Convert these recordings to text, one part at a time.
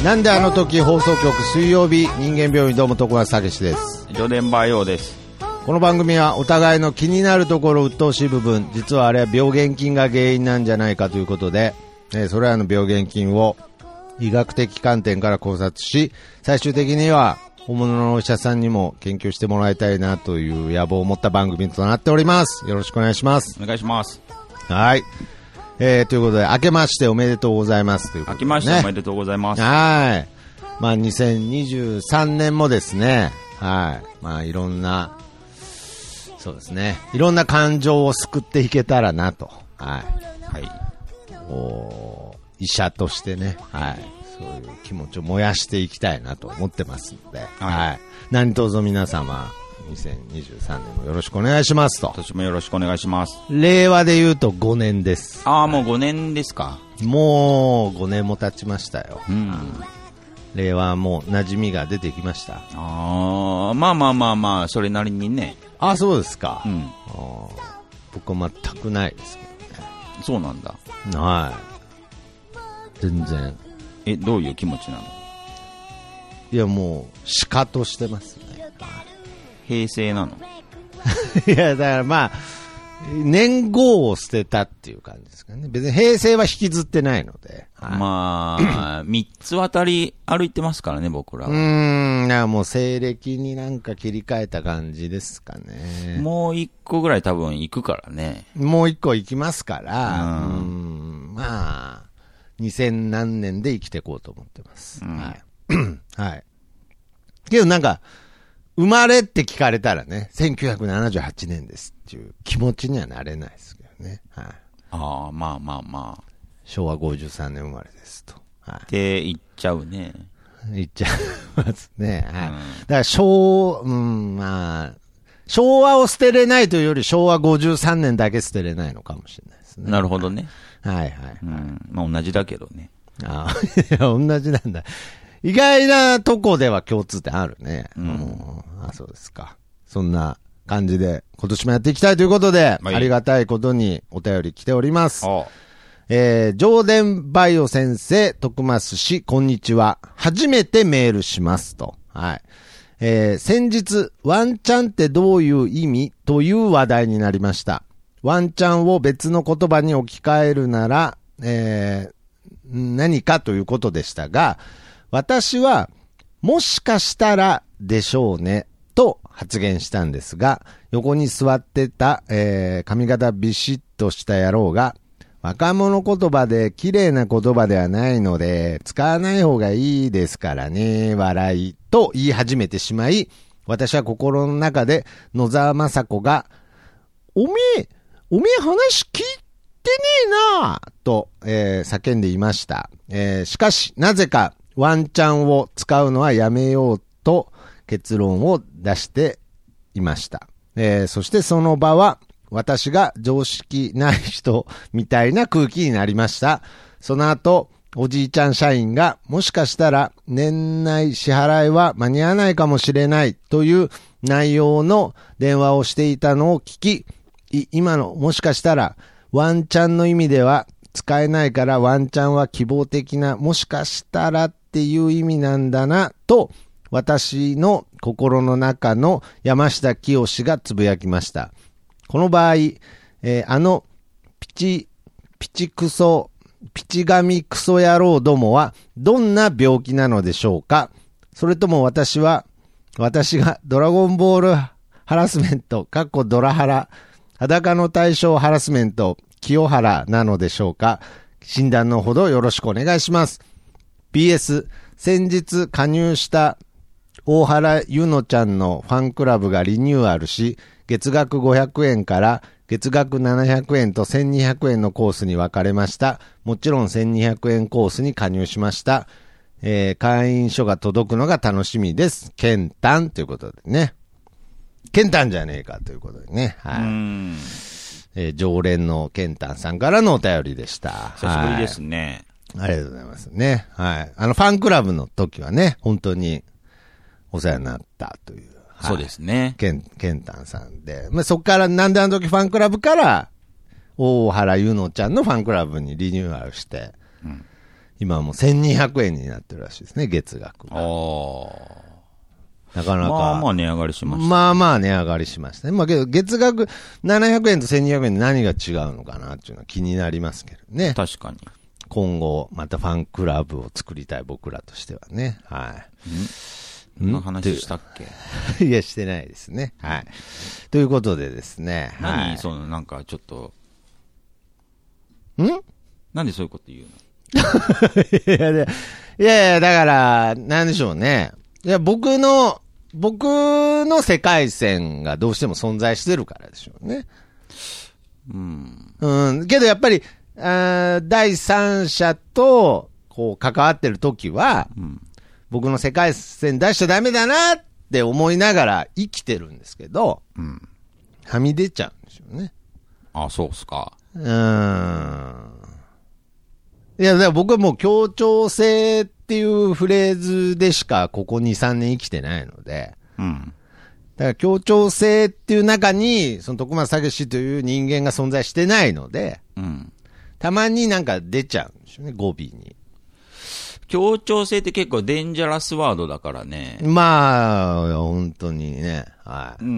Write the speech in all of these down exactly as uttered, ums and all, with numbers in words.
なんであの時放送局水曜日人間病院、どうも徳松武史です。 ジョデンバーヨーです。 この番組はお互いの気になるところ、鬱陶しい部分、実はあれは病原菌が原因なんじゃないかということで、えー、それらの病原菌を医学的観点から考察し、最終的には本物のお医者さんにも研究してもらいたいなという野望を持った番組となっております。よろしくお願いします。 お願いします。 はい、えー、ということで明けましておめでとうございますということで、ね、 明けましておめでとうございます。 はい、まあにせんにじゅうさんねんもですね、はい、まあいろんなそうですね、いろんな感情を救っていけたらなと、はい、はい、お医者としてね、はい、そういう気持ちを燃やしていきたいなと思ってますので、はい、はい、何卒皆様にせんにじゅうさんねんもよろしくお願いしますと。 今年もよろしくお願いします。 令和で言うとごねんです。 ああ、もうごねんですか。 もうごねんも経ちましたよ。 うん、 令和はもう馴染みが出てきました。 ああ、まあまあまあまあ、それなりにね。 あ、そうですか。 うん、 あ、僕は全くないですけどね。 そうなんだ。 はい。全然。 え、どういう気持ちなの？ いや、もうシカとしてますね。 平成なの？ いや、だからまあ年号を捨てたっていう感じですかね。別に平成は引きずってないので、 はい、まあみっつ渡り歩いてますからね、僕らは。 うーん、なんかもう西暦になんか切り替えた感じですかね。 もう一個ぐらい多分行くからね。 もう一個行きますから、 うん、 うーん、まあにせん何年で生きていこうと思ってます。うん、はいはい。けどなんか生まれって聞かれたらね、せんきゅうひゃくななじゅうはちねんですっていう気持ちにはなれないですけどね。はい。 ああ、まあまあまあ。 しょうわごじゅうさんねん生まれですと。はい。 って言っちゃうね。 言っちゃいますね。はい。うん、だから昭、うん、まあ、昭和を捨てれないというより昭和ごじゅうさんねんだけ捨てれないのかもしれないですね。 なるほどね。 はいはい、はい。 うん。まあ同じだけどね。 ああ、いや、同じなんだ。意外なとこでは共通点あるね。うん。あ、そうですか。そんな感じで今年もやっていきたいということで、はい、ありがたいことにお便り来ております。えー、上田バイオ先生、徳増氏、こんにちは。初めてメールしますと。はい。えー、先日、ワンチャンってどういう意味という話題になりました。ワンチャンを別の言葉に置き換えるなら、えー、何かということでしたが、私は、もしかしたらでしょうね、と発言したんですが、横に座ってた、えー、髪型ビシッとした野郎が、若者言葉で綺麗な言葉ではないので、使わない方がいいですからね、笑い、と言い始めてしまい、私は心の中で野沢雅子が、おめえ、おめえ話聞いてねえなと、えー、叫んでいました。えー、しかし、なぜか、ワンチャンを使うのはやめようと結論を出していました。えー、そしてその場は私が常識ない人みたいな空気になりました。その後、おじいちゃん社員がもしかしたら年内支払いは間に合わないかもしれないという内容の電話をしていたのを聞き、今のもしかしたらワンチャンの意味では使えないからワンチャンは希望的なもしかしたらっていう意味なんだなと私の心の中の山下清がつぶやきました。この場合、えー、あのピチピチクソピチ神クソ野郎どもはどんな病気なのでしょうか。それとも私は私がドラゴンボールハラスメントかっこドラハラ裸の対象ハラスメント清原なのでしょうか。診断のほどよろしくお願いします。ピーエス 先日加入した大原ゆのちゃんのファンクラブがリニューアルし、月額ごひゃくえんから月額ななひゃくえんとせんにひゃくえんのコースに分かれました。もちろんせんにひゃくえんコースに加入しました。えー、会員書が届くのが楽しみです。ケンタンということでね。ケンタンじゃねえかということでね。はい。うーん、えー、常連のケンタンさんからのお便りでした。 久しぶりですね。 ありがとうございますね。はい。あの、ファンクラブの時はね、本当にお世話になったという。はい、 そうですね。 ケン、ケンタンさんで。まあ、そっから、なんであの時ファンクラブから、大原ゆのちゃんのファンクラブにリニューアルして、うん、 今はもうせんにひゃくえんになってるらしいですね、月額が。 ああ。 なかなか。 まあまあ値上がりしました、ね。 まあまあ値上がりしましたね。まあけど月額ななひゃくえんとせんにひゃくえんで何が違うのかなっていうのは気になりますけどね。 確かに。 今後またファンクラブを作りたい僕らとしてはね。はい。 んそんな話したっけ？ いや、してないですね。はい。ということでですね。 何、 はい、 そのなんかちょっと。 んなんでそういうこと言うの？ いやいや、いやいや、だから、なんでしょうね。いや、僕の、僕の世界線がどうしても存在してるからでしょうね。 うん。 うん。けどやっぱり、あ第三者と、こう、関わってる時は、うん、僕の世界線出しちゃダメだなって思いながら生きてるんですけど、うん。はみ出ちゃうんでしょうね。 あ、そうっすか。 うーん。いや、だから僕はもう協調性っていうフレーズでしかここに、さんねん生きてないので、うん。だから協調性っていう中に、その徳松武史という人間が存在してないので、うん。たまになんか出ちゃうんでしょうね、語尾に。 協調性って結構デンジャラスワードだからね。 まあ、本当にね、はい。 うん。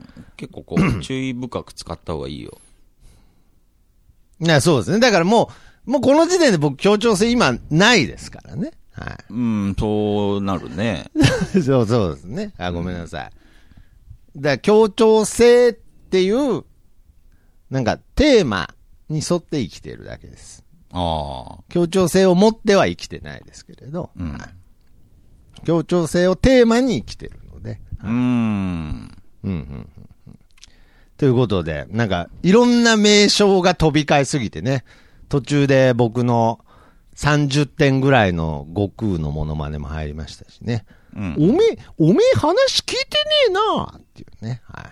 結構こう、注意深く使った方がいいよ。 いや、そうですね。だからもう、もうこの時点で僕協調性今ないですからね。はい。 うん、そうなるね。 そうそうですね。あ、ごめんなさい。だから協調性っていう、なんかテーマに沿って生きているだけです。ああ。協調性を持っては生きてないですけれど、うん、はい、協調性をテーマに生きてるので。はい、うーん。うんうんうん。ということで、なんかいろんな名称が飛び交いすぎてね。途中で僕のさんじゅってんぐらいの悟空のモノマネも入りましたしね。うん、おめえ、おめえ話聞いてねえなっていうね。はい。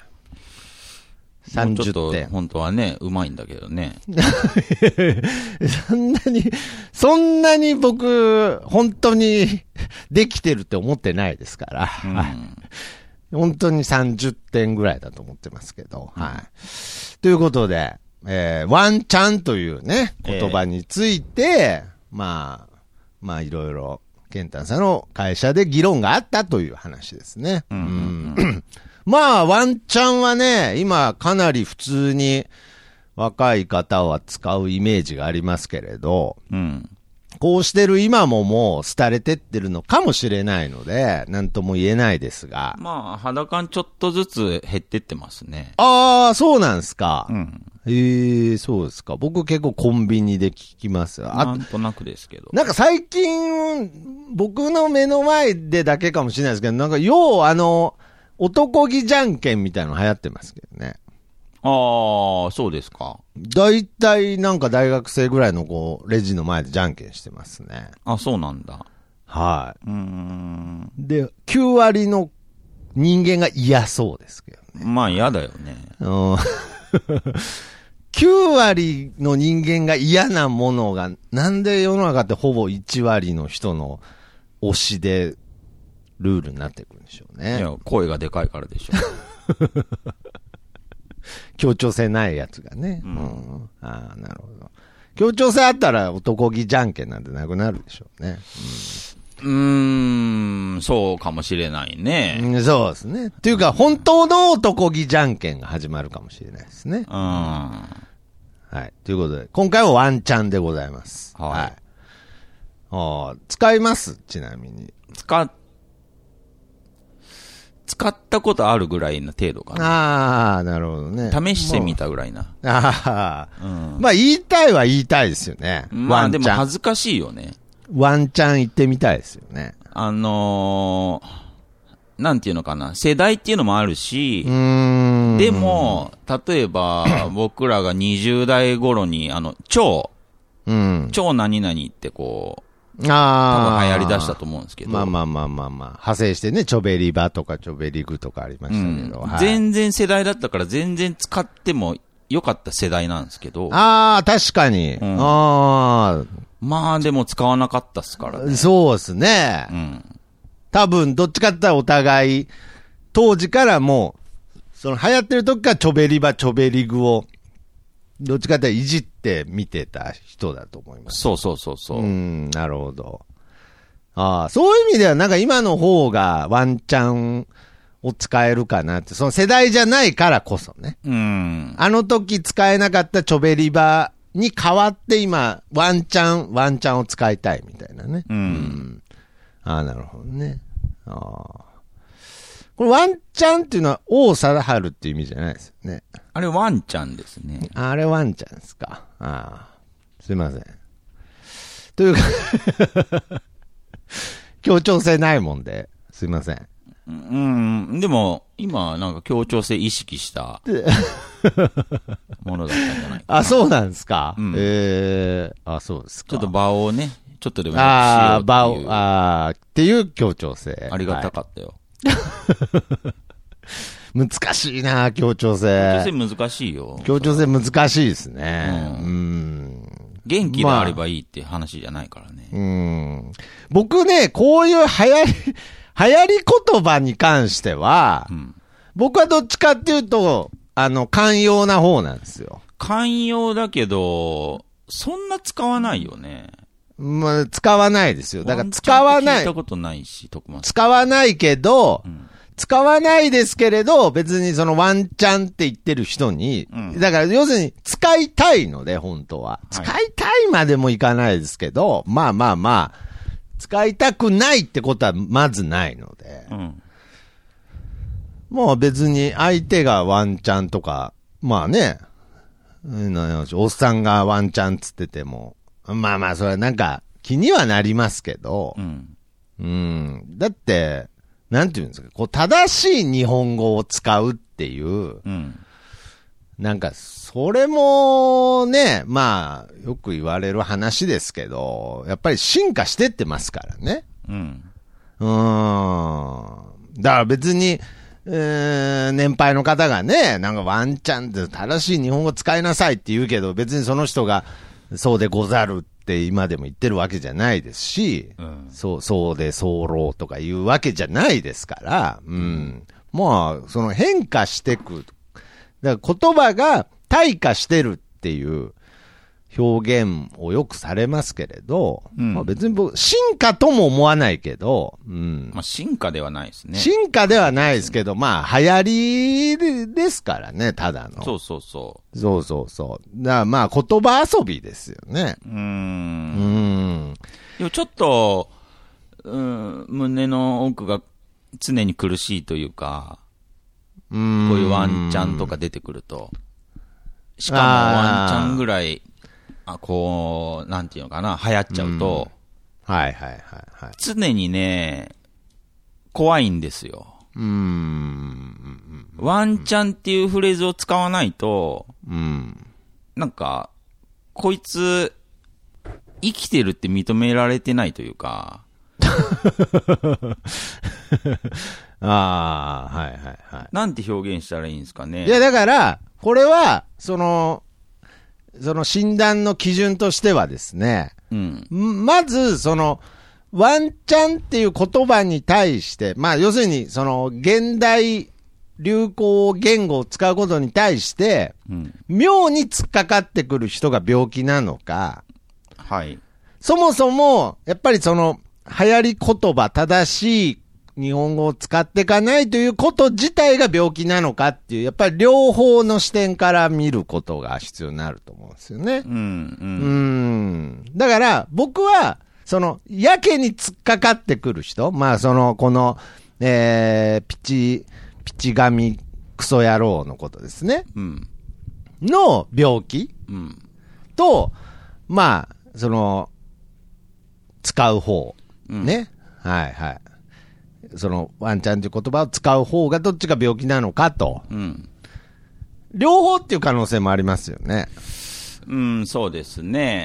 さんじゅってん。 本当はね、うまいんだけどね。 そんなに、そんなに僕、本当にできてるって思ってないですから。うん、本当にさんじゅってんぐらいだと思ってますけど。はい。うん、ということで、えー、ワンチャンというね、言葉について、えー、まあ、まあいろいろ、ケンタンさんの会社で議論があったという話ですね。うんうんうん、まあ、ワンチャンはね、今かなり普通に若い方は使うイメージがありますけれど、うん、こうしてる今ももう廃れてってるのかもしれないので、なんとも言えないですが。 まあ、肌感ちょっとずつ減ってってますね。 ああ、そうなんですか。うん、ええー、そうですか。僕結構コンビニで聞きますよ。 なんとなくですけど。 なんか最近、僕の目の前でだけかもしれないですけど、なんかようあの、男気じゃんけんみたいなの流行ってますけどね。 ああ、そうですか。 だいたいなんか大学生ぐらいのこう、レジの前でじゃんけんしてますね。 あ、そうなんだ。 はい。うーん。で、きゅうわりの人間が嫌そうですけどね。 まあ嫌だよね。うん。 きゅうわりの人間が嫌なものが、なんで世の中ってほぼいちわりの人の推しでルールになってくるんでしょうね。 いや、声がでかいからでしょ。 協調性ないやつがね。うん。うん、ああ、なるほど。協調性あったら男気じゃんけんなんてなくなるでしょうね。 うん、うーん、そうかもしれないね。 うん、そうですね。っていうか、本当の男気じゃんけんが始まるかもしれないですね。うん。はい。ということで、今回はワンチャンでございます。はい。はい、あ使いますちなみに。 使っ、使ったことあるぐらいの程度かな。 ああ、なるほどね。 試してみたぐらいな。 ああ、うん。まあ言いたいは言いたいですよね。 まあでも恥ずかしいよね。 ワンチャン言ってみたいですよね。 あのー、なんていうのかな。世代っていうのもあるし、うーんでも、例えば僕らがにじゅう代頃に、あの、超、うん、超何々ってこう、ああ。多分流行り出したと思うんですけど。 まあまあまあまあまあ。派生してね、チョベリバとかチョベリグとかありましたけど。 うんはい、全然世代だったから全然使っても良かった世代なんですけど。 ああ、確かに。うん、ああ。 まあでも使わなかったっすからね。 そうですね。うん。多分、どっちかって言ったらお互い、当時からもう、その流行ってる時からチョベリバ、チョベリグをどっちかっていじって見てた人だと思います。 そうそうそうそう。 うん、なるほど。ああ、そういう意味ではなんか今の方がワンチャンを使えるかなって、その世代じゃないからこそね。 うん。 あの時使えなかったチョベリバに代わって今、ワンチャン、ワンチャンを使いたいみたいなね。 うん。うん、 ああ、なるほどね。ああ。これワンチャンっていうのは王貞治っていう意味じゃないですよね。 あれワンチャンですね。 あれワンチャンですか。ああ。すいません。というか協調性ないもんで、すいません。 うん、でも、今、なんか協調性意識したものだったんじゃないかな。 あ、そうなんですか。 うん、 ええー、あ、そうですか。 ちょっと場をね、ちょっとでもああ、場を、ああ、っていう協調性。 ありがたかったよ。 はい、難しいな、協調性。 協調性難しいよ。 協調性難しいですね。うん。 うん元気であればいいって話じゃないからね。 まあ、うん。僕ね、こういう流行り、流行り言葉に関しては、うん、僕はどっちかっていうと、あの、寛容な方なんですよ。 寛容だけど、そんな使わないよね。 まあ、使わないですよ。だから使わない。 聞いたことないし、徳間さん。 使わないけど、うん使わないですけれど、別にそのワンチャンって言ってる人に、うん、だから要するに使いたいので、本当は。使いたいまでもいかないですけど、はい、まあまあまあ、使いたくないってことはまずないので、うん、もう別に相手がワンチャンとか、まあね、おっさんがワンチャンつってても、まあまあそれはなんか気にはなりますけど、うん、うん、だって、なんていうんですか、こう、正しい日本語を使うっていう、うん、なんか、それもね、まあ、よく言われる話ですけど、やっぱり進化してってますからね。うん。うーん。だから別に、えー、年配の方がね、なんかワンチャンって正しい日本語使いなさいって言うけど、別にその人が、そうでござるって今でも言ってるわけじゃないですし、うん、そう、そうで候とか言うわけじゃないですから、うん。まあ、その変化してく。だから言葉が退化してるっていう表現をよくされますけれど、うん、まあ別に僕、進化とも思わないけど、うん。 まあ進化ではないですね。 進化ではないですけど、まあ流行りですからね、ただの。 そうそうそう。 そうそうそう。だからまあ言葉遊びですよね。うーん。うーん。でもちょっと、うん、胸の奥が常に苦しいというか、うーんこういうワンチャンとか出てくると。しかもワンチャンぐらい、あこう、なんていうのかな、流行っちゃうと、 うん、はいはいはいはい。 常にね、怖いんですよ。うーん。ワンチャンっていうフレーズを使わないと、うん、なんか、こいつ、生きてるって認められてないというか。 ああ、はいはいはい。 なんて表現したらいいんですかね。 いやだから、これは、その、その診断の基準としてはですね、うん、まず、その、ワンチャンっていう言葉に対して、まあ、要するに、その、現代流行言語を使うことに対して、うん、妙に突っかかってくる人が病気なのか、はい。そもそも、やっぱりその、流行り言葉、正しい日本語を使っていかないということ自体が病気なのかっていう、やっぱり両方の視点から見ることが必要になると思うんですよね。うん、うん。うんだから、僕は、その、やけに突っかかってくる人、まあ、その、この、えー、ピチ、ピチ神クソ野郎のことですね。うん。の病気、うん、と、まあ、その、使う方、うん、ね。はいはい。そのワンチャンという言葉を使う方がどっちが病気なのかと、うん、両方っていう可能性もありますよね。 うん、そうですね。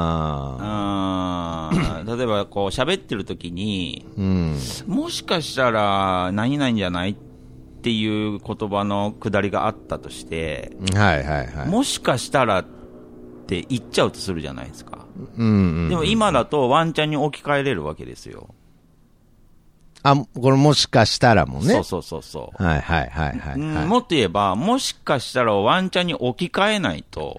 ああ例えばこう喋ってる時に、うん、もしかしたら何々じゃないっていう言葉のくだりがあったとして、はいはいはい、もしかしたらって言っちゃうとするじゃないですか。うんうんうん、でも今だとワンチャンに置き換えれるわけですよ。 あ、これもしかしたらもね。 そうそうそうそう。 はいはいはいはい、はい、 うん。もっと言えば、もしかしたらワンチャンに置き換えないと、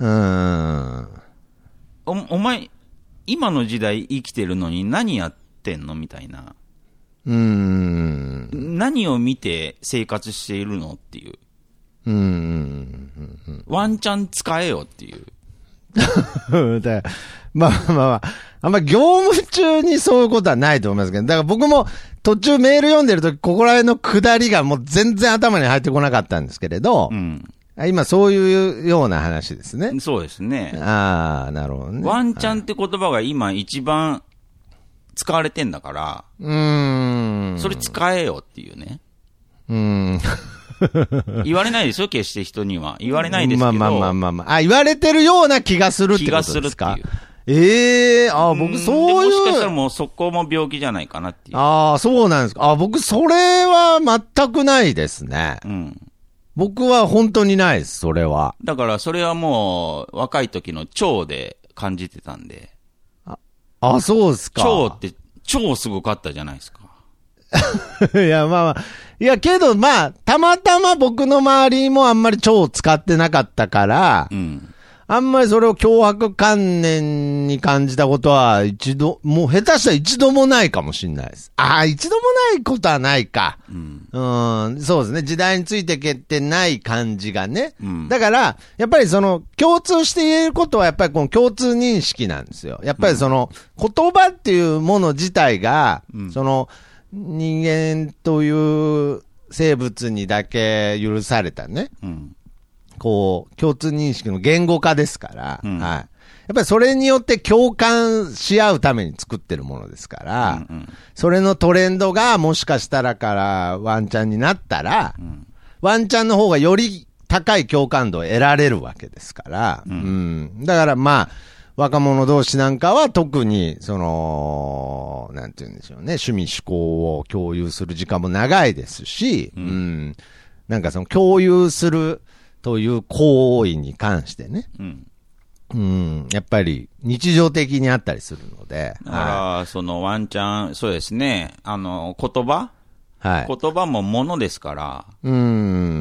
うーん。 お、お前、今の時代生きてるのに何やってんのみたいな。 うーん。 何を見て生活しているのっていう。 うーん。 ワンチャン使えよっていう。 だまあまあまあ、あんま業務中にそういうことはないと思いますけど、だから僕も途中メール読んでるとき、ここら辺の下りがもう全然頭に入ってこなかったんですけれど、うん、今そういうような話ですね。 そうですね。 ああ、なるほどね。 ワンチャンって言葉が今一番使われてんだから、 うーん。 それ使えよっていうね。 うーん。 言われないですよ、決して人には。言われないですけど。 まあまあまあまあまあ。あ、言われてるような気がするってことですか？気がするっていう。ええー、あ、僕そういう。 もしかしたらもうそこも病気じゃないかなっていう。 ああ、そうなんですか。あ、僕それは全くないですね。うん。僕は本当にないです、それは。 だからそれはもう若い時の腸で感じてたんで。 あ、あ、そうですか。 腸って超すごかったじゃないですか。 いや、まあまあ。いや、けど、まあ、たまたま僕の周りもあんまり腸を使ってなかったから、うん、あんまりそれを強迫観念に感じたことは一度、もう下手したら一度もないかもしれないです。ああ、一度もないことはないか。うん、うん、そうですね。時代についてけってない感じがね。うん、だから、やっぱりその、共通して言えることはやっぱりこの共通認識なんですよ。やっぱりその、言葉っていうもの自体が、うん、その、人間という生物にだけ許されたね、うん、こう、共通認識の言語化ですから、うん、はい。やっぱりそれによって共感し合うために作ってるものですから、うんうん、それのトレンドがもしかしたらからワンチャンになったら、うん、ワンチャンの方がより高い共感度を得られるわけですから、うんうん、だからまあ、若者同士なんかは特に、その、なんて言うんでしょうね、趣味趣向を共有する時間も長いですし、うん、うん、なんかその共有するという行為に関してね、うん、うん、やっぱり日常的にあったりするので。 だから、はい、そのワンチャン、そうですね、あの、言葉はい。言葉もものですから、うん。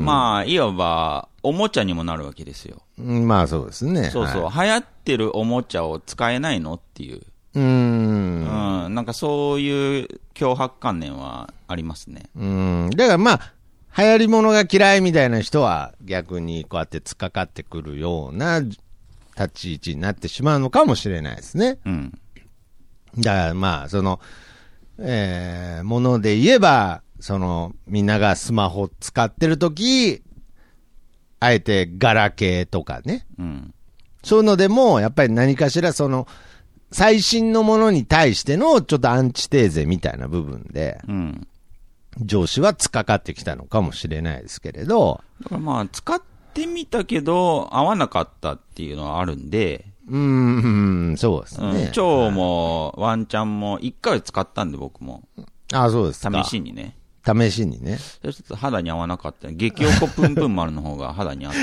まあ、いわば、おもちゃにもなるわけですよ。 まあそうですね。 そうそう、はい、流行ってるおもちゃを使えないのっていう。うーん。うん。なんかそういう強迫観念はありますね。 うん。だからまあ、流行り物が嫌いみたいな人は逆にこうやって突っかかってくるような立ち位置になってしまうのかもしれないですね。うん。だからまあ、その、えー、もので言えば、その、みんながスマホ使ってるとき、あえてガラケーとかね。うん。そういうのでも、やっぱり何かしらその、最新のものに対してのちょっとアンチテーゼみたいな部分で、うん。上司は突っかかってきたのかもしれないですけれど。 だからまあ、使ってみたけど、合わなかったっていうのはあるんで、 うーん、そうですね。うん、 腸もワンちゃんも一回使ったんで僕も。 ああ、そうですか。 試しにね。 試しにね。 ちょっと肌に合わなかった。激おこぷんぷん丸の方が肌に合った。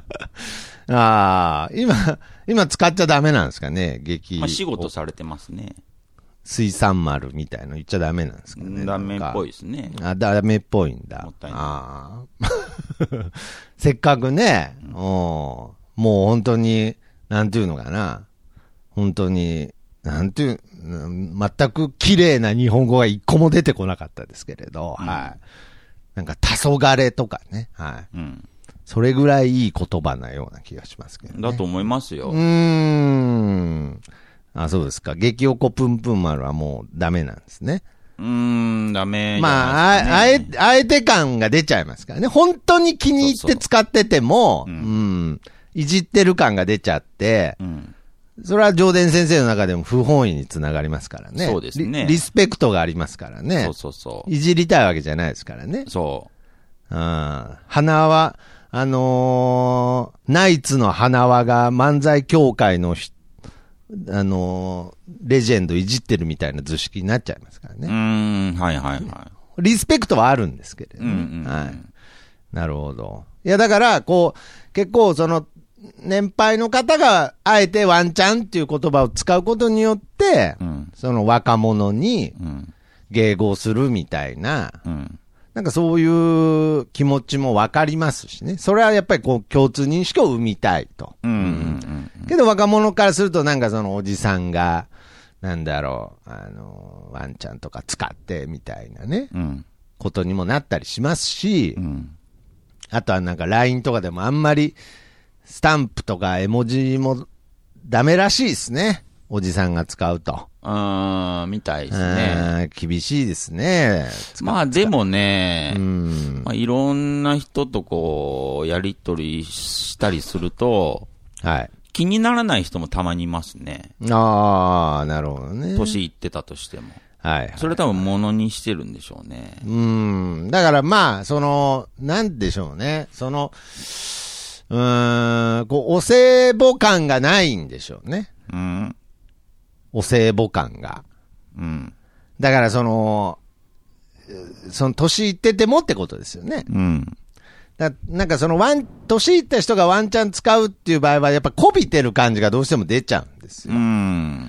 ああ、今、今使っちゃダメなんですかね、激。 まあ仕事されてますね。 水産丸みたいの言っちゃダメなんですかね。 ダメっぽいですね。 あ、ダメっぽいんだ。もったいない。あせっかくね、うん、もう本当に、なんていうのかな。本当に、なんていう、全く綺麗な日本語が一個も出てこなかったですけれど、うん、はい。なんか、黄昏とかね、はい。うん。それぐらいいい言葉なような気がしますけどね。 だと思いますよ。 うーん。あ、そうですか。激おこぷんぷん丸はもうダメなんですね。 うーん、ダメ、ね。 まあ、あえ、あえて感が出ちゃいますからね。本当に気に入って使ってても、そうそう、うん、うん、いじってる感が出ちゃって、うん、それは上田先生の中でも不本意につながりますからね。 そうですね。 リ、リスペクトがありますからね。 そうそうそう。 いじりたいわけじゃないですからね。 そう。 うん。花輪、あのー、ナイツの花輪が漫才協会の人、あのー、レジェンドいじってるみたいな図式になっちゃいますからね。 うーん、はいはいはい。 リスペクトはあるんですけれどね。うんうん、はい。なるほど。いや、だから、こう、結構その、年配の方が、あえてワンチャンっていう言葉を使うことによって、うん、その若者に、迎合するみたいな、うん、 なんかそういう気持ちもわかりますしね。それはやっぱりこう共通認識を生みたいと。 うんうんうん、 けど若者からするとなんかそのおじさんが、なんだろう、あの、ワンちゃんとか使ってみたいなね、うん、ことにもなったりしますし、うん、あとはなんか ライン とかでもあんまりスタンプとか絵文字もダメらしいですね。おじさんが使うと。 あー、みたいですね。 厳しいですね。 まあでもね、うんまあ、いろんな人とこう、やりとりしたりすると、はい。気にならない人もたまにいますね。 ああ、なるほどね。 年いってたとしても。 はい、はい。 それ多分物にしてるんでしょうね。 うん。だからまあ、その、なんでしょうね。その、うーん、こう、お歳暮感がないんでしょうね。うん。お歳暮感が。うん。だからその、その年いっててもってことですよね。うん。だなんかそのワン、年いった人がワンチャン使うっていう場合はやっぱこびてる感じがどうしても出ちゃうんですよ。うん。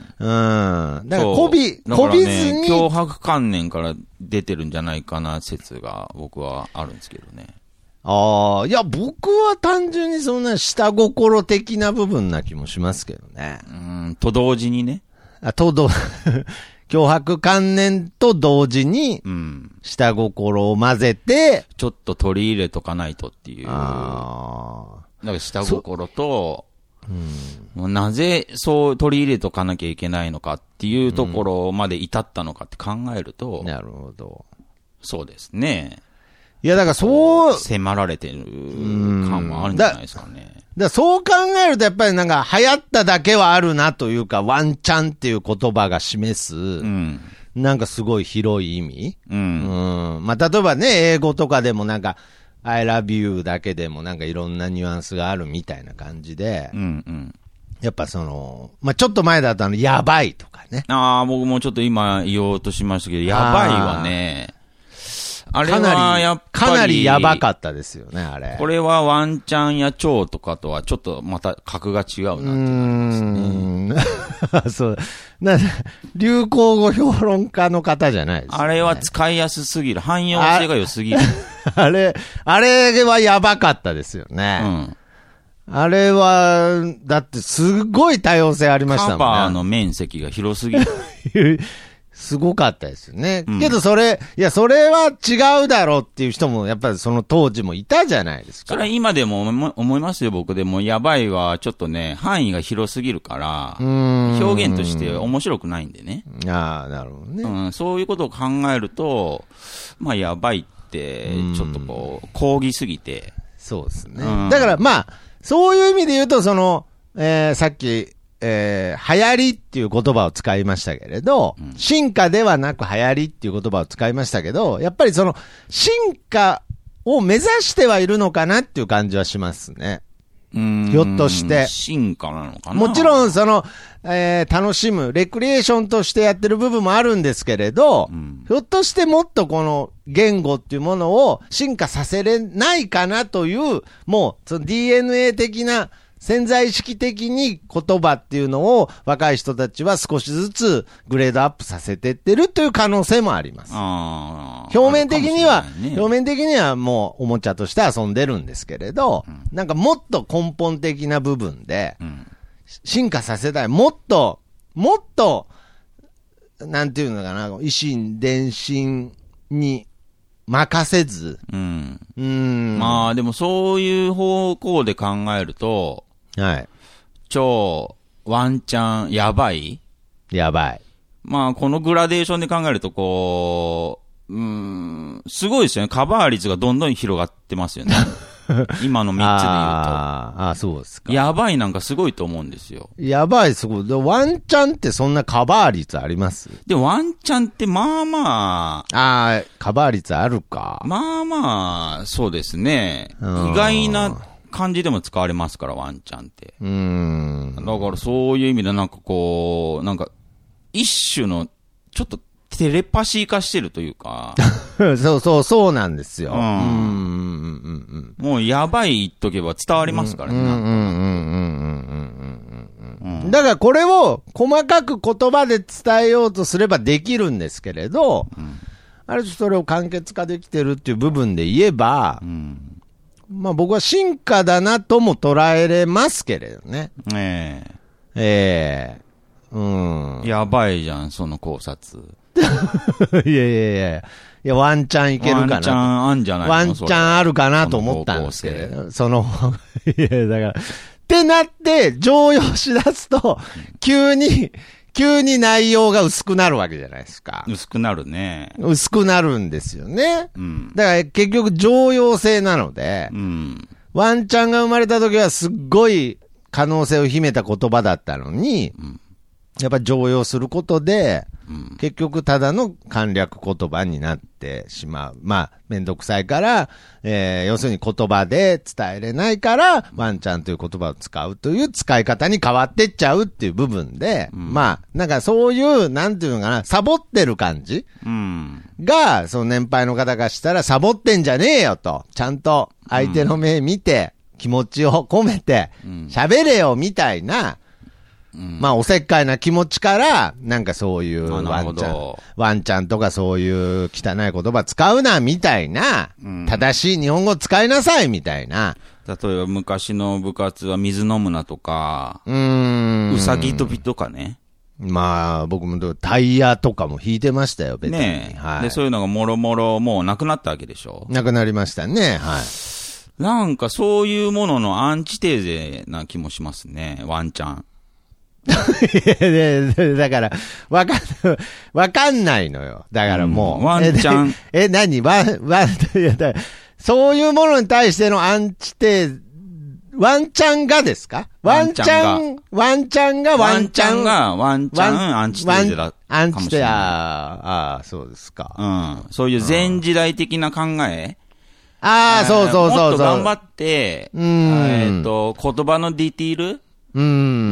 うん。だからこび、こびずに。 脅迫観念から出てるんじゃないかな説が僕はあるんですけどね。 ああ、いや僕は単純にそんな下心的な部分な気もしますけどね。 うん、と同時にね。 あ、とど、脅迫観念と同時に、下心を混ぜて、 ちょっと取り入れとかないとっていう。ああ。だから下心と、うん、もうなぜそう取り入れとかなきゃいけないのかっていうところまで至ったのかって考えると、 うん、なるほど。 そうですね。 いやだからそう、 迫られてる感はあるんじゃないですかね。 だそう考えるとやっぱりなんか流行っただけはあるなというか、ワンチャンっていう言葉が示す、うん、なんかすごい広い意味、うんうん、まあ例えばね、英語とかでもなんか I love you だけでもなんかいろんなニュアンスがあるみたいな感じで、うんうん、やっぱその、まあちょっと前だとあのやばいとかね。 ああ、僕もちょっと今言おうとしましたけど、やばいはね、あれはやっぱりかなりやばかったですよね、あれ。 これはワンチャンや蝶とかとはちょっとまた格が違うなってなりますね。 そう。な、流行語評論家の方じゃないです、ね。 あれは使いやすすぎる。汎用性が良すぎる。 あれ、あれはやばかったですよね。うん。あれは、だってすごい多様性ありましたもんね。 カバーの面積が広すぎる。 すごかったですよね。うん、けどそれ、いや、それは違うだろうっていう人も、やっぱりその当時もいたじゃないですか。 それは今でも思いますよ、僕でも。やばいはちょっとね、範囲が広すぎるから、表現として面白くないんでね。 ああ、なるほどね、 うん。そういうことを考えると、まあ、やばいって、ちょっとこう、抗議すぎて。 そうですね。だからまあ、そういう意味で言うと、その、えー、さっき、えー、流行りっていう言葉を使いましたけれど、うん、進化ではなく流行りっていう言葉を使いましたけど、やっぱりその進化を目指してはいるのかなっていう感じはしますね。うーん、ひょっとして。 進化なのかな。 もちろんその、えー、楽しむ、レクリエーションとしてやってる部分もあるんですけれど、うん、ひょっとしてもっとこの言語っていうものを進化させれないかなという、もうその ディーエヌエー 的な潜在意識的に言葉っていうのを若い人たちは少しずつグレードアップさせてってるという可能性もあります。あ表面的には、ね、表面的にはもうおもちゃとして遊んでるんですけれど、うん、なんかもっと根本的な部分で進化させたい。もっと、もっと、なんていうのかな、維新伝心に任せず。うん。 うん。まあでもそういう方向で考えると、はい。超、ワンチャン、やばいやばい。 まあ、このグラデーションで考えると、こう、うーん、すごいですよね。カバー率がどんどん広がってますよね。今のみっつで言うと。 ああ、そうですか。 やばいなんかすごいと思うんですよ。 やばい、すごい。ワンチャンってそんなカバー率あります？ で、ワンチャンってまあまあ。ああ、カバー率あるか。 まあまあ、そうですね。意外な感じでも使われますから、ワンチャンって。うーん。だからそういう意味でなんかこう、なんか、一種の、ちょっとテレパシー化してるというか。 そうそう、そうなんですよ。うん。うんうんうんうんもうやばい言っとけば伝わりますからね。うんうんうんうんうんうん。だからこれを細かく言葉で伝えようとすればできるんですけれど、うん、 ある種それを簡潔化できてるっていう部分で言えば、うん、まあ僕は進化だなとも捉えれますけれどね。 えええー、うん。 やばいじゃん、その考察。 いやいやいやいや、ワンチャンいけるかなと。ワンチャンあんじゃないの？ ワンチャンあるかなと思ったんですけど、その、いや、だから、ってなって、常用しだすと、急に、急に内容が薄くなるわけじゃないですか。 薄くなるね。 薄くなるんですよね。うん、だから結局常用性なので、うん、ワンチャンが生まれた時はすっごい可能性を秘めた言葉だったのに、うん、やっぱ常用することで、うん、結局ただの簡略言葉になってしまう。まあ、めんどくさいから、えー、要するに言葉で伝えれないから、ワンチャンという言葉を使うという使い方に変わってっちゃうっていう部分で、うん、まあ、なんかそういう、なんていうのかな、サボってる感じ、うん、が、その年配の方がしたら、サボってんじゃねえよと、ちゃんと相手の目見て、気持ちを込めて、喋れよみたいな、うん、まあ、おせっかいな気持ちから、なんかそういうワンちゃん、ワンちゃんとかそういう汚い言葉使うな、みたいな、うん、正しい日本語使いなさい、みたいな。 例えば昔の部活は水飲むなとか、うーん。うさぎ跳びとかね。 まあ、僕もタイヤとかも引いてましたよ、別に。 ねえ。はい。で、そういうのがもろもろもうなくなったわけでしょ？ なくなりましたね、はい。 なんかそういうもののアンチテーゼな気もしますね、ワンチャン。 だから、わかん、わかんないのよ。だからもう。うん、 ワンチャン。 え、何ワン、ワン、いやだそういうものに対してのアンチテー、ワンチャンがですか？ワンチャン、ワンチャンがワンチャン。 がワンチャンアンチテーゼだ。 アンチテーゼ、ああ、そうですか。 うん。そういう前時代的な考え。 ああ、そうそうそうそう。もっと頑張って、えっと、言葉のディティールうん、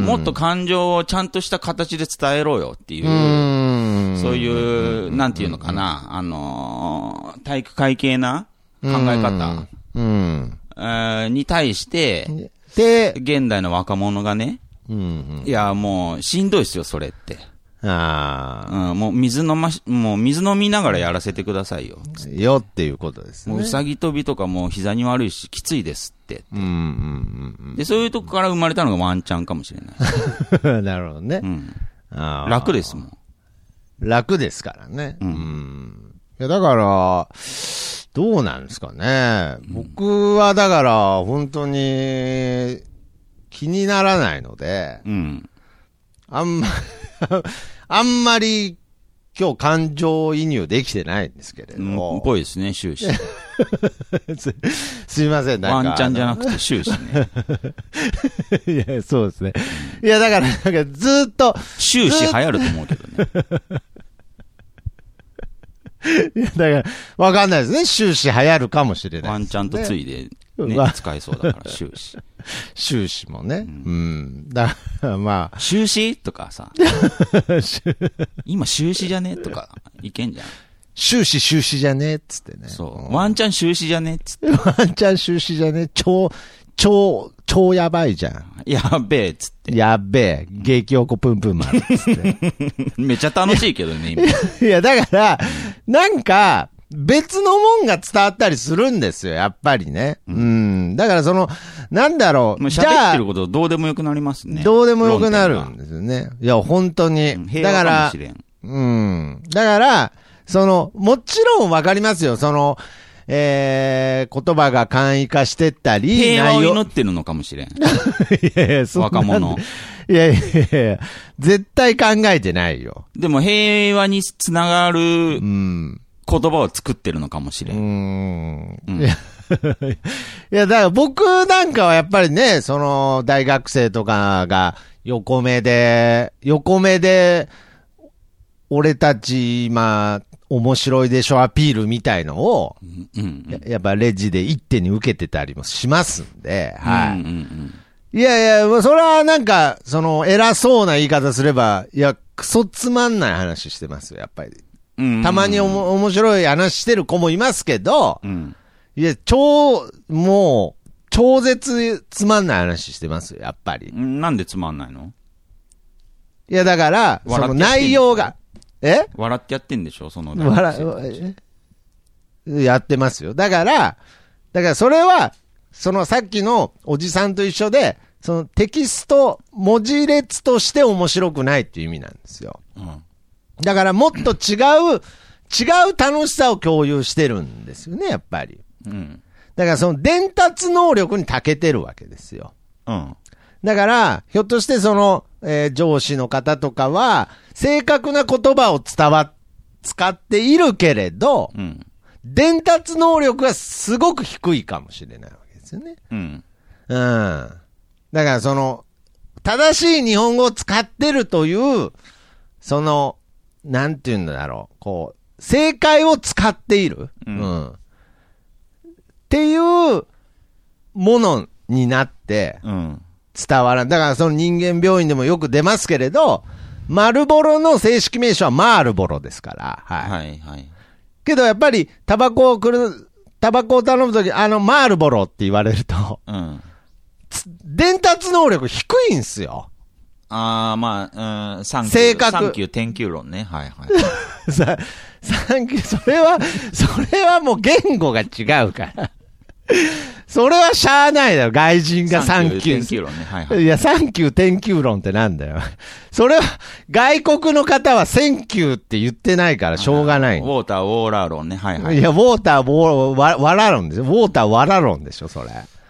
もっと感情をちゃんとした形で伝えろよっていう、うんそういう、なんていうのかな、あのー、体育会系な考え方、うんえー、に対して、で、現代の若者がね、うん、いや、もう、しんどいっすよ、それって。ああ、うん。もう水飲まし、もう水飲みながらやらせてくださいよ。 よっていうことですね。 もううさぎ跳びとかもう膝に悪いし、きついですってって。うんうんうんうん。で、そういうとこから生まれたのがワンチャンかもしれない。なるほどね。うん。 あ楽ですもん。 楽ですからね。うん。うん、いや、だから、どうなんですかね。うん、僕はだから、本当に、気にならないので、うん。あんま、あんまり今日感情移入できてないんですけれども。 うん、ぽいですね、終始。 す、すいません、なんか。 ワンチャンじゃなくて終始ね。 いや、そうですね。いや、だから、なんかずっと。 終始流行ると思うけどね。 いや、だから、わかんないですね。終始流行るかもしれない、ね。 ワンチャンとついで、ね、使えそうだから、終始。 終始もね。うん。うん、だから、まあ。 終始とかさ。今終始じゃねとか、いけんじゃん。 終始終始じゃねっつってね。 そう。うん、ワンチャン終始じゃねっつって。 ワンチャン終始じゃね超、超、超やばいじゃん。 やべえっつって。 やべえ。激おこぷんぷん丸っつって。 めっちゃ楽しいけどね、今。 いや、だから、なんか、別のもんが伝わったりするんですよ、やっぱりね。うん。うん、だからその、なんだろう。 もう喋ってることどうでもよくなりますね。 どうでもよくなるんですよね。いや、本当に。うん、 平和かもしれん。 うん。だから、その、もちろんわかりますよ。その、えー、言葉が簡易化してったり。 平和を祈ってるのかもしれん。いやいや、そんな若者。いやいやいや、絶対考えてないよ。 でも平和につながる、うん。言葉を作ってるのかもしれん。うーん。うん、いや、 いや、だから僕なんかはやっぱりね、その、大学生とかが横目で、横目で、俺たち今、面白いでしょアピールみたいのを、うんうんうん、やっぱレジで一手に受けてたりもしますんで、はい。うんうんうん、いやいや、それはなんか、その、偉そうな言い方すれば、いや、クソつまんない話してますよ、やっぱり。うんうん、たまにおも面白い話してる子もいますけど、うん、いや、超、もう、超絶つまんない話してますよ、やっぱり。 なんでつまんないの？ いや、だから、その内容が、え？ 笑ってやってんでしょその。 笑、 やってますよ。だから、だからそれは、そのさっきのおじさんと一緒で、そのテキスト、文字列として面白くないっていう意味なんですよ。うん、だからもっと違う、違う楽しさを共有してるんですよね、やっぱり。うん、だからその伝達能力に長けてるわけですよ。うん、だから、ひょっとしてその、えー、上司の方とかは、正確な言葉を伝わ、使っているけれど、うん、伝達能力がすごく低いかもしれないわけですよね。うん。うん。だからその、正しい日本語を使ってるという、その、なんていうんだろう、こう、正解を使っている、うん、うん。っていうものになって、伝わらん。だからその人間病院でもよく出ますけれど、マルボロの正式名称はマールボロですから。はい。はいはい。けどやっぱり、タバコをくる、タバコを頼むとき、あの、マールボロって言われると、うん、伝達能力低いんすよ。 ああ、まあ、うん、サンキュー。 正確。 サンキュー、天球論ね。はいはい。 サンキュー、それは、それはもう言語が違うから。それはしゃあないだよ。外人がサンキュー。 天球論ね。はいはい。 いや、サンキュー、天球論ってなんだよ。それは、外国の方はセンキューって言ってないからしょうがない。 ウォーター、ウォーラー論ね。はいはい。 いや、ウォーター、ウォー、わ、わら論でしょ。ウォーター、わら論でしょ、それ。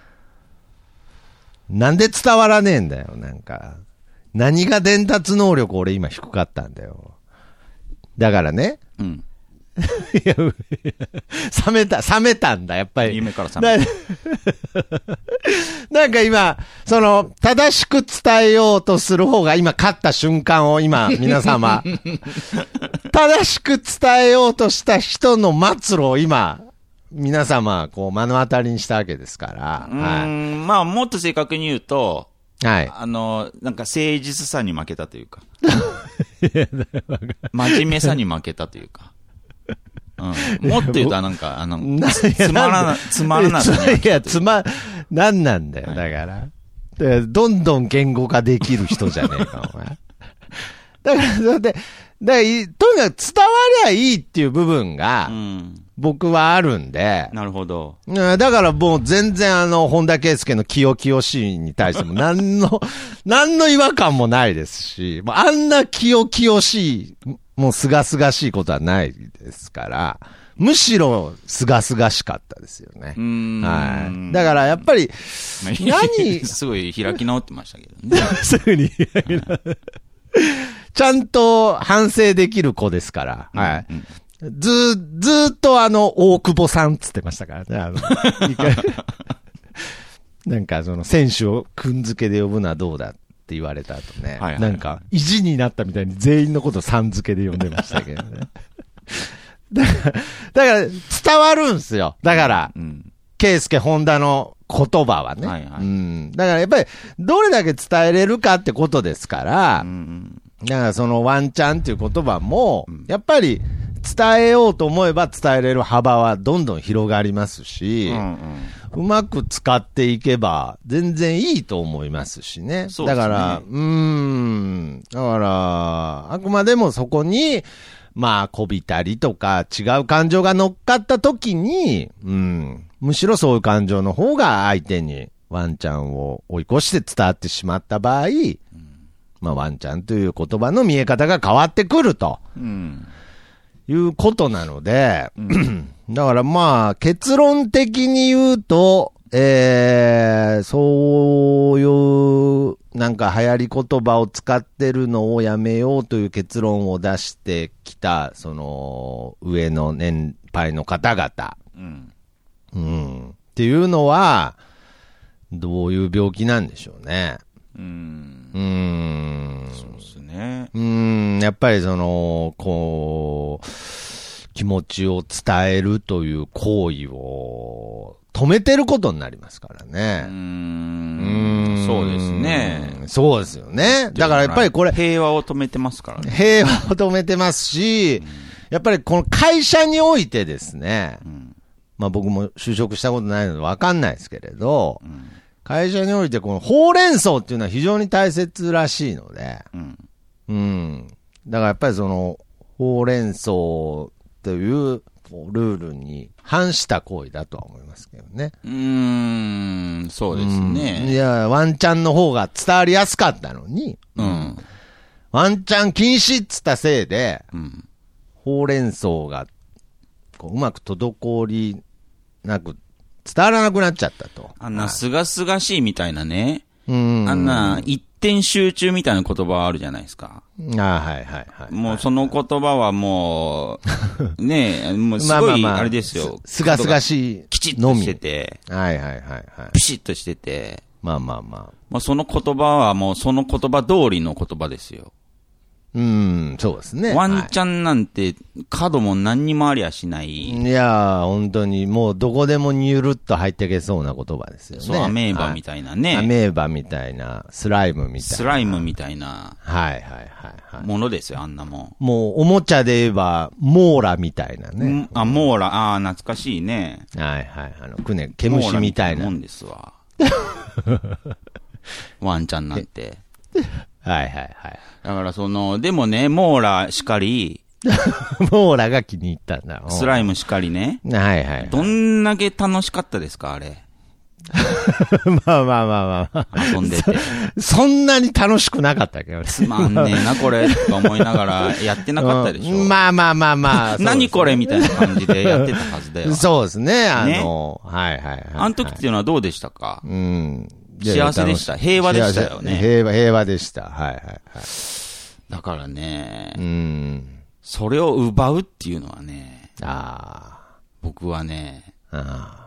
なんで伝わらねえんだよ、なんか。何が伝達能力俺今低かったんだよ。だからね。うん。いや、冷めた、冷めたんだ、やっぱり。 夢から冷めた。 なんか今、その、正しく伝えようとする方が今勝った瞬間を今、皆様。正しく伝えようとした人の末路を今、皆様、こう、目の当たりにしたわけですから。 うん、はい、まあ、もっと正確に言うと、 はい。 あの、なんか誠実さに負けたというか。真面目さに負けたというか。うん、もっと言うと、なんか、あの、つまらな、つまらなさに。 いや、つま、なんなんだよ、だから。だからどんどん言語化できる人じゃねえか、お前。だから、それで、だから、とにかく伝わりゃいいっていう部分が、うん、僕はあるんで。 なるほど。 だからもう全然あの、本田圭佑の清々しいに対しても何の、何の違和感もないですし、あんな清々しい、もうすがすがしいことはないですから、むしろすがすがしかったですよね。はい。だからやっぱり、 何すごい開き直ってましたけどね。 すぐに開き直って。ちゃんと反省できる子ですから。はい。うんうん、ず、ずっとあの、大久保さんつってましたからね。あのなんかその選手をくんづけで呼ぶのはどうだって言われた後ね。はいはいはい、なんか、意地になったみたいに全員のことさん付けで呼んでましたけどね。だから、だから伝わるんすよ。だから、うん、圭介本田の言葉はね、はいはい。うん。だからやっぱり、どれだけ伝えれるかってことですから、うん、だからそのワンチャンっていう言葉も、やっぱり伝えようと思えば伝えれる幅はどんどん広がりますし、うんうん、うまく使っていけば全然いいと思いますしね。そうですね。だから、うーん。だから、あくまでもそこに、まあ、こびたりとか違う感情が乗っかった時に、うん。むしろそういう感情の方が相手にワンちゃんを追い越して伝わってしまった場合、うんまあ、ワンちゃんという言葉の見え方が変わってくると、うん、いうことなので、うん、だからまあ、結論的に言うと、えー、そういう、なんか流行り言葉を使ってるのをやめようという結論を出してきた、その、上の年配の方々、うんうん、っていうのは、どういう病気なんでしょうね。うん。うーん。 そうですね。 うーん。やっぱりその、こう、気持ちを伝えるという行為を止めてることになりますからね。うーん。うーんそうですね。 そうですよね。だからやっぱりこれ。 平和を止めてますからね。 平和を止めてますし、やっぱりこの会社においてですね、うん、まあ僕も就職したことないのでわかんないですけれど、うん会社においてこのほうれん草っていうのは非常に大切らしいので、うん。うん。だからやっぱりその、ほうれん草という、 こう、ルールに反した行為だとは思いますけどね。 うーん、そうですね。 いや、ワンチャンの方が伝わりやすかったのに、 うん。 ワンチャン禁止っつったせいで、 うん、 ほうれん草がこううまく滞りなく伝わらなくなっちゃったと。 あんなすがすがしいみたいなね。 うん。 あんな一点集中みたいな言葉あるじゃないですか。 ああ、はいはいはい。 もうその言葉はもう、ねえ、もうすごいあれですよ。 すがすがしい。 きちっとしてて。 はいはいはいはい。 ピシッとしてて。 まあまあまあ。 まあその言葉はもうその言葉通りの言葉ですよ。 うん、そうですね。 ワンチャンなんて角も何にもありゃしない。 いやー、本当にもうどこでもニュルっと入ってけそうな言葉ですよね。 そう、アメーバみたいなね。 アメーバみたいな、スライムみたいな。 スライムみたいな。 はいはいはいはい。 ものですよ、あんなもん。 もう、おもちゃで言えば、モーラみたいなね。 あ、モーラ、ああ、懐かしいね。 はいはい。あの、くね、毛虫みたいな。 もんですわ。ワンちゃんなんて。 はいはいはい。 だからその、でもね、モーラしかり、 モーラが気に入ったんだ。 スライムしかりね。 はいはい、はい。 どんだけ楽しかったですか、あれ。 まあまあまあまあ、まあ。 遊んでてそ。そんなに楽しくなかったけど。 つまんねえな、これ、と思いながらやってなかったでしょ。 うん、まあまあまあまあ。 何これみたいな感じでやってたはずだよ。 そうですね、あの、ね、はいはいはい。 あの時っていうのはどうでしたか？ うん。 幸せでした。平和でしたよね。 平和、平和でした。はいはいはい。 だからね、 うん。 それを奪うっていうのはね、 ああ。 僕はね、 ああ。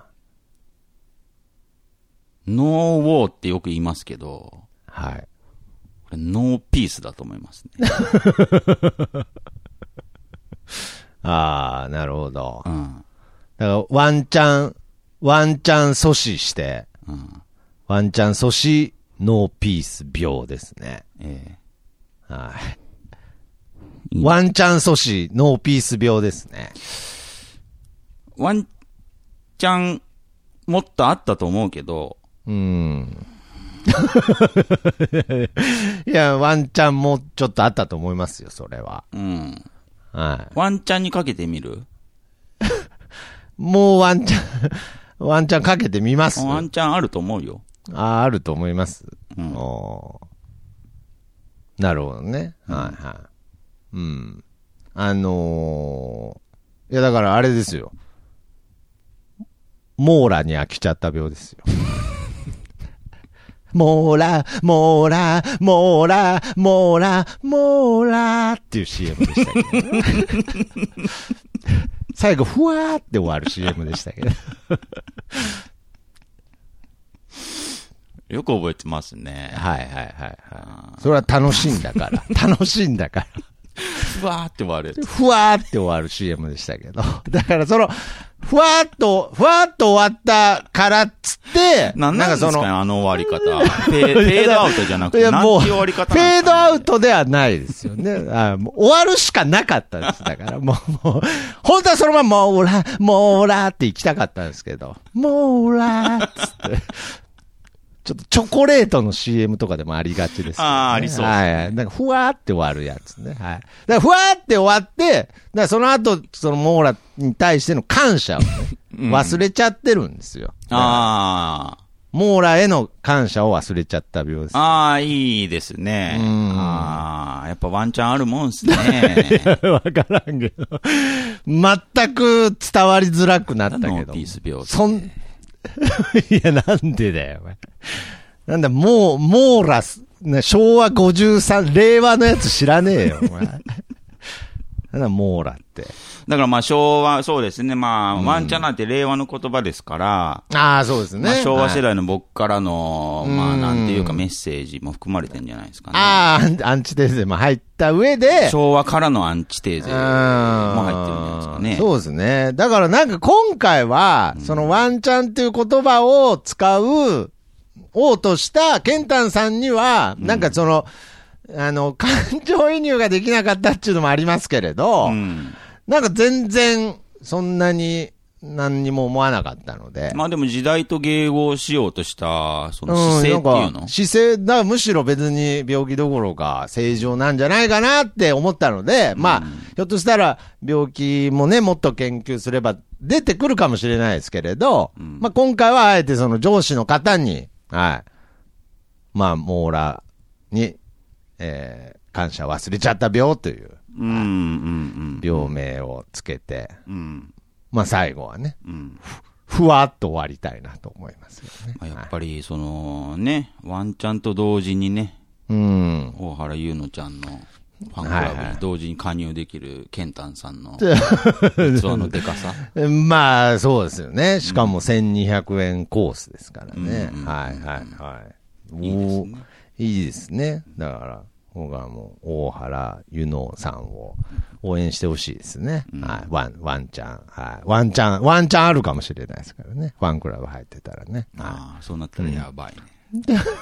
ノーウォーってよく言いますけど、 はい。 これノーピースだと思いますね。 ああ、なるほど。 うん。 だからワンチャン、ワンチャン阻止して、 うん。 ワンチャン阻止、ノーピース病ですね。 ええはい。ワンチャン阻止、ノーピース病ですね。 ワンチャン、もっとあったと思うけど。 うーん。いや、ワンチャンもちょっとあったと思いますよ、それは。 うん。 はい。 ワンチャンにかけてみる？ もうワンチャン、ワンチャンかけてみます？ ワンチャンあると思うよ。 ああ、あると思います。 うん、 おなるほどね。うん、はいはい。うん。あのー、いやだからあれですよ。モーラに飽きちゃった病ですよ。モーラ、モーラ、モーラ、モーラ、モーラっていう シーエム でしたけど、ね。最後、ふわーって終わる シーエム でしたけど。 よく覚えてますね。 はいはいはいはい。それは楽しいんだから。楽しいんだから。 ふわーって終わる。 ふわーって終わる シーエム でしたけど。だからその、ふわーっと、ふわーっと終わったからっつって、 なんなんですかね、あの終わり方。フェードアウトじゃなくて、なんて終わり方なんですかね。フェードアウトではないですよね。あもう終わるしかなかったです。だからもう、もう本当はそのままモーラ、モーラって行きたかったんですけど、モーラーっつって。ちょっとチョコレートの シーエム とかでもありがちです、ね。 ああ、ありそうです、ね。 はい。なんかふわーって終わるやつね。はい。だからふわーって終わって、だからその後、そのモーラに対しての感謝をね、うん、忘れちゃってるんですよ。 ああ。 モーラへの感謝を忘れちゃった病です。 ああ、いいですね。ああ、やっぱワンチャンあるもんすね。 わからんけど。全く伝わりづらくなったけど。ノーピース病。 そん、いや、なんでだよ、お前。なんだ、もう、モーラス、ね、しょうわごじゅうさん、令和のやつ知らねえよ、お前。なんだ、モーラって。 だからまあ昭和、そうですね。まあ、うん、ワンチャンなんて令和の言葉ですから。 ああ、そうですね。まあ、 昭和世代の僕からの、はい、まあ、なんていうかメッセージも含まれてるんじゃないですかね。 ああ、アンチテーゼも入った上で。 昭和からのアンチテーゼも入ってるんじゃないですかね。 そうですね。だからなんか今回は、うん、そのワンチャンっていう言葉を使う、おうとしたケンタンさんには、なんかその、うん、あの、感情移入ができなかったっていうのもありますけれど、うん、なんか全然、そんなに、 何にも思わなかったので。 まあでも時代と迎合しようとした、その姿勢っていうの、 うん、姿勢、だからむしろ別に病気どころか正常なんじゃないかなって思ったので、うん、まあ、ひょっとしたら病気もね、もっと研究すれば出てくるかもしれないですけれど、うん、まあ今回はあえてその上司の方に、はい。まあ、網羅に、えー、感謝忘れちゃった病という、 うんうんうん、 病名をつけて、 うん、 まあ最後はね、 うん、 ふ, ふわっと終わりたいなと思いますよね。 まあ、やっぱりそのね、ワンちゃんと同時にね、 うん、 大原優乃ちゃんのファンクラブに同時に加入できるケンタンさんの器のでかさ。 まあそうですよね。しかもせんにひゃくえんコースですからね。うん、はいはいはい。 いいですね。 いいですね。だから、僕はもう、大原優乃さんを応援してほしいですね。うん、はい。ワン、ワンちゃん。はい。ワンちゃん、ワンちゃんあるかもしれないですからね。ファンクラブ入ってたらね。 ああ、はい、そうなったらやばいね。うん、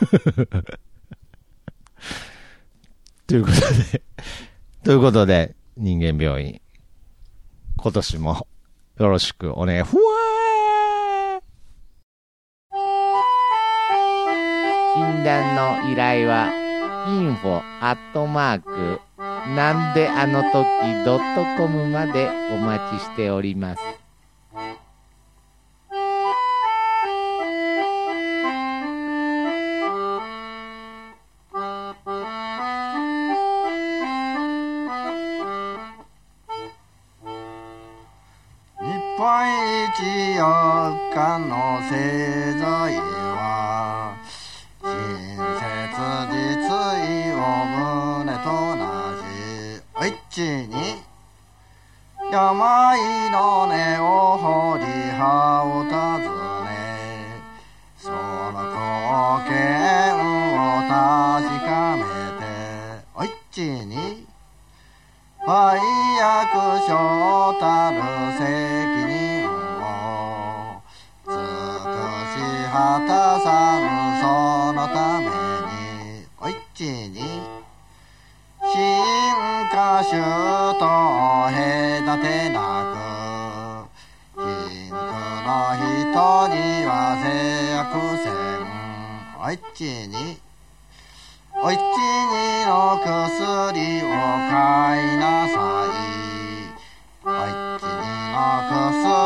ということで、ということで、人間病院、今年もよろしくお願い。ふわー診断の依頼は、インフォアットマーク、なんであの時ドットコムまでお待ちしております。 日本一四日の製材は親切実意を胸となしおいちに病の根を掘り葉を尋ねその貢献を確かめておいちに売約所たる責任を尽くし果たさぬそのためにおいちに進化種と隔てなく貧苦の人には制約せんおいちにおいちにの薬を買いなさいおいちにの薬